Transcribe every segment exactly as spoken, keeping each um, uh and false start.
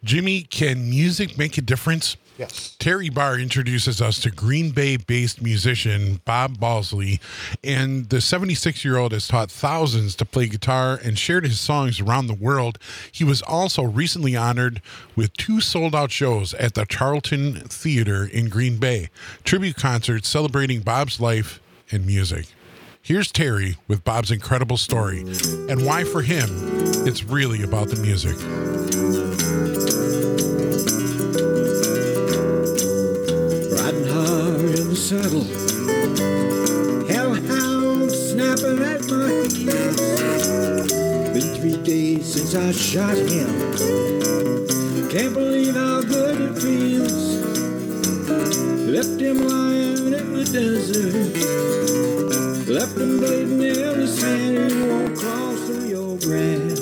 Jimmy, can music make a difference? Yes. Terry Barr introduces us to Green Bay-based musician Bob Balsley, and the seventy-six-year-old has taught thousands to play guitar and shared his songs around the world. He was also recently honored with two sold-out shows at the Charlton Theater in Green Bay, tribute concerts celebrating Bob's life and music. Here's Terry with Bob's incredible story and why for him it's really about the music. Riding hard in the saddle, hellhound snapping at my heels. Been three days since I shot him. Can't believe how good it feels. Left him lying in the desert. Left him bleeding in the sand. He won't cross the Rio Grande.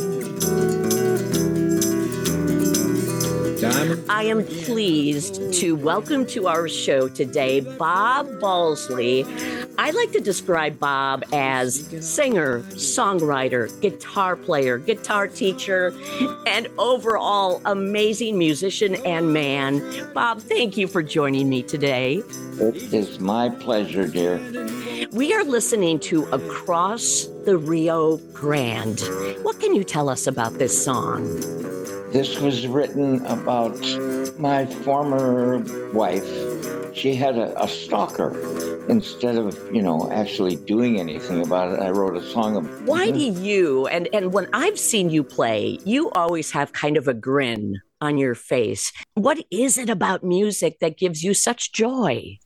I am pleased to welcome to our show today Bob Balsley. I like to describe Bob as singer, songwriter, guitar player, guitar teacher, and overall amazing musician and man. Bob, thank you for joining me today. It is my pleasure, dear. We are listening to Across the Rio Grande. What can you tell us about this song? This was written about my former wife. She had a, a stalker. Instead of, you know, actually doing anything about it, I wrote a song about it. Why do you, and, and when I've seen you play, you always have kind of a grin on your face. What is it about music that gives you such joy?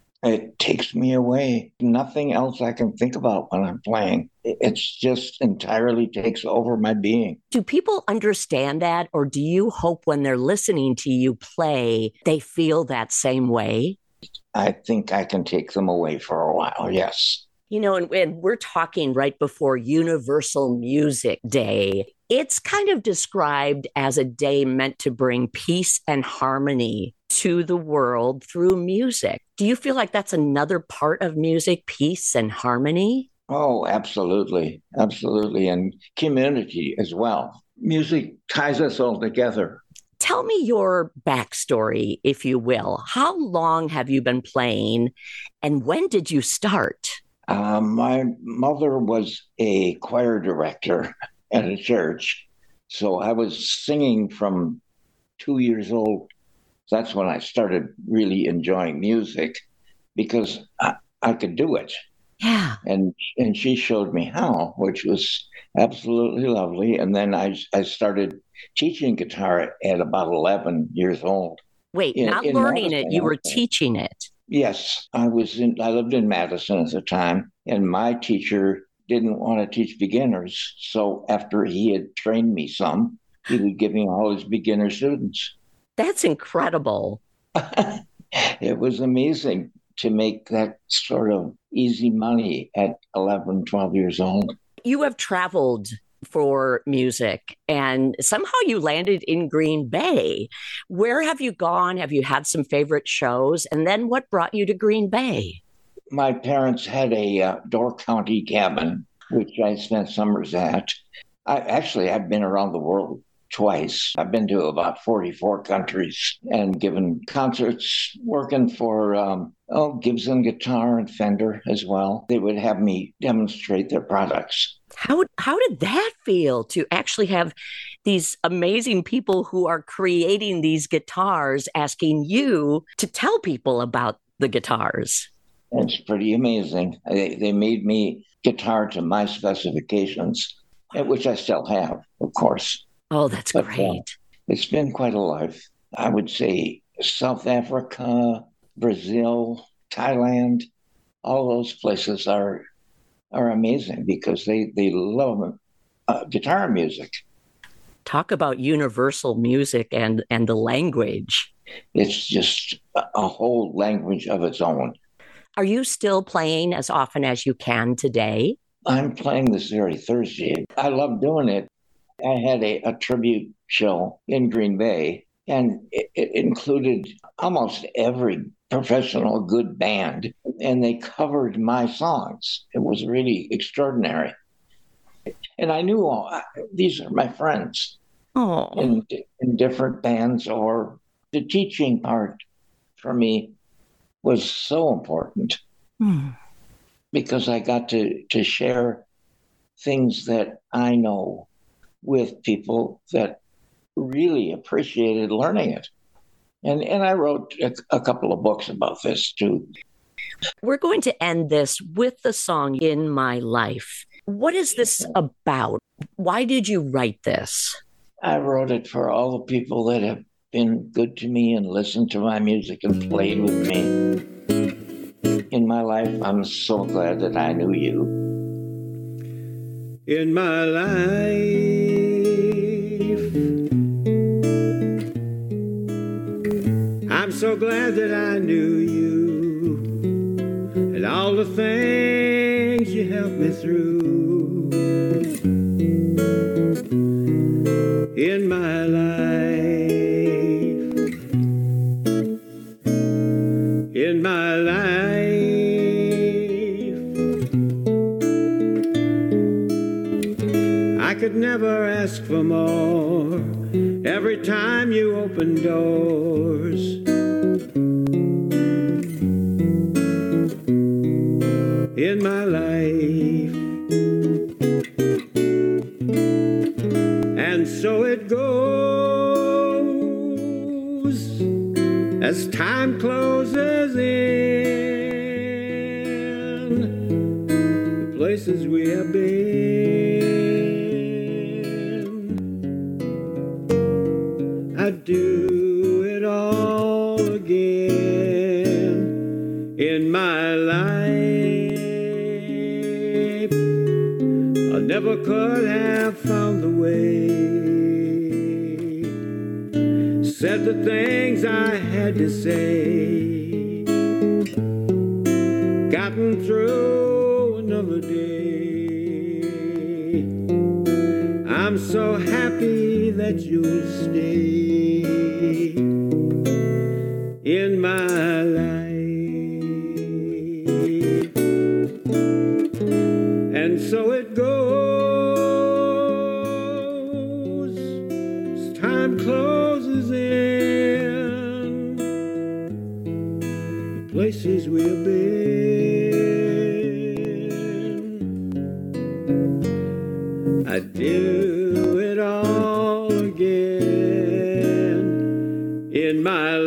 It takes me away. Nothing else I can think about when I'm playing. It's just entirely takes over my being. Do people understand that, or do you hope when they're listening to you play, they feel that same way? I think I can take them away for a while, yes. You know, and, and we're talking right before Universal Music Day. It's kind of described as a day meant to bring peace and harmony to the world through music. Do you feel like that's another part of music, peace and harmony? Oh, absolutely. Absolutely. And community as well. Music ties us all together. Tell me your backstory, if you will. How long have you been playing, and when did you start? Uh, my mother was a choir director at a church, so I was singing from two years old. That's when I started really enjoying music because I, I could do it. Yeah. And and she showed me how, which was absolutely lovely. And then I, I started teaching guitar at about eleven years old. Wait, in, not in learning Madison, it, you were also. teaching it. Yes, I was in, I lived in Madison at the time, and my teacher didn't want to teach beginners. So after he had trained me some, he would give me all his beginner students. That's incredible. It was amazing to make that sort of easy money at eleven, twelve years old. You have traveled for music, and somehow you landed in Green Bay. Where have you gone? Have you had some favorite shows? And then what brought you to Green Bay? My parents had a uh, Door County cabin, which I spent summers at. I actually, I've been around the world twice. I've been to about forty-four countries and given concerts working for um, oh, Gibson Guitar and Fender as well. They would have me demonstrate their products. How how did that feel to actually have these amazing people who are creating these guitars asking you to tell people about the guitars? It's pretty amazing. They, they made me guitar to my specifications, which I still have, of course. Oh, that's But, great. uh, it's been quite a life. I would say South Africa, Brazil, Thailand, all those places are are amazing because they, they love uh, guitar music. Talk about universal music and, and the language. It's just a, a whole language of its own. Are you still playing as often as you can today? I'm playing this very Thursday. I love doing it. I had a, a tribute show in Green Bay, and it, it included almost every professional good band, and they covered my songs. It was really extraordinary. And I knew all these are my friends. Oh. in, in different bands, or the teaching part for me was so important Hmm. because I got to, to share things that I know with people that really appreciated learning it. And, and I wrote a, a couple of books about this too. We're going to end this with the song In My Life. What is this about? Why did you write this? I wrote it for all the people that have been good to me and listened to my music and played with me. In my life, I'm so glad that I knew you. In my life, I'm so glad that I knew you and all the things you helped me through. In my life, in my life, I could never ask for more. Every time you open doors, in my life. And so it goes as time closes in the places we have been. I'd do it all again in my life. I never could have found the way, said the things I had to say, gotten through another day. I'm so happy that you'll stay in my life. And so it goes as time closes in the places we've been. I do it all again in my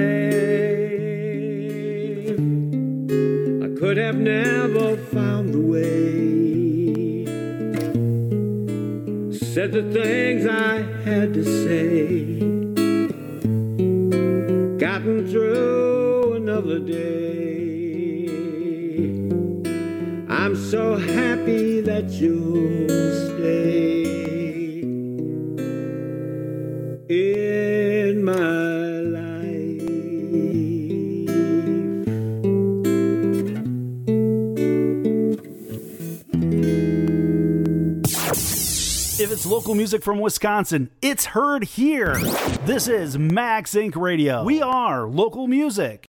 life. I could have never found the way, said the things I had to say, gotten through another day. I'm so happy that you'll stay in my life. If it's local music from Wisconsin, it's heard here. This is Max Inc Radio. We are local music.